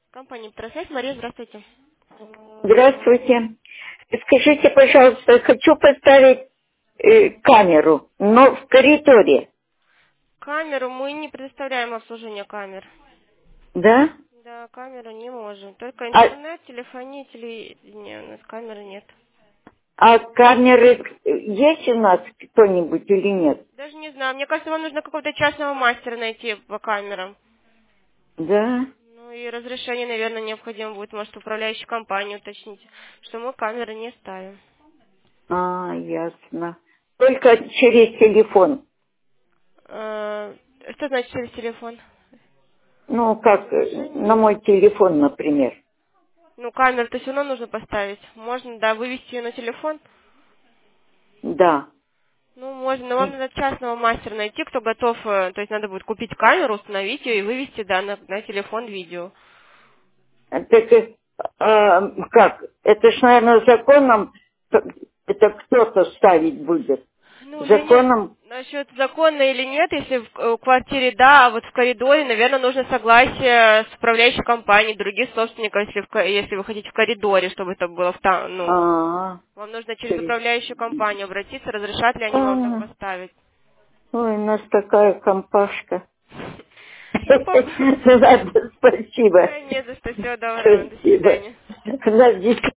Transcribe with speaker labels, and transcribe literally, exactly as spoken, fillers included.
Speaker 1: Компания «Петросвязь». Мария, здравствуйте.
Speaker 2: Здравствуйте. Скажите, пожалуйста, хочу поставить э, камеру, но в коридоре,
Speaker 1: Камеру мы не предоставляем обслуживание камер.
Speaker 2: да?
Speaker 1: Да, камеру не можем. Только
Speaker 2: А,
Speaker 1: интернет, телефония, телевидение. У нас камеры нет.
Speaker 2: а камеры есть у нас кто-нибудь или нет?
Speaker 1: Даже не знаю. Мне кажется, вам нужно какого-то частного мастера найти по камерам.
Speaker 2: Да?
Speaker 1: Ну и разрешение, наверное, необходимо будет. Может, управляющей компании уточнить, что мы камеры не ставим.
Speaker 2: А, ясно. Только через телефон.
Speaker 1: Э, Что значит через телефон?
Speaker 2: Ну, как э,
Speaker 1: Разрешение?
Speaker 2: на мой телефон, например.
Speaker 1: Ну, камеру-то все равно нужно поставить. Можно, да, вывести ее на телефон.
Speaker 2: Да.
Speaker 1: Ну, можно, но вам надо частного мастера найти, кто готов, э, то есть надо будет купить камеру, установить ее и вывести, да, на, на телефон видео.
Speaker 2: Так, э, а, как? Это ж, наверное, законом, э, это кто-то ставить будет.
Speaker 1: Ну, я не...
Speaker 2: Законом.
Speaker 1: Насчет законно или нет, если в э, квартире, да, а вот в коридоре, наверное, нужно согласие с управляющей компанией, других собственников, если, в ко- если вы хотите в коридоре, чтобы это было в та, ну,
Speaker 2: А,
Speaker 1: вам нужно через
Speaker 2: через...
Speaker 1: управляющую компанию обратиться, разрешат ли они вам там
Speaker 2: А,
Speaker 1: поставить.
Speaker 2: ой, у нас такая компашка.
Speaker 1: Ну, по...
Speaker 2: Ладно, спасибо.
Speaker 1: Да, не за что, всего доброго, до
Speaker 2: Спасибо.
Speaker 1: свидания.
Speaker 2: У нас здесь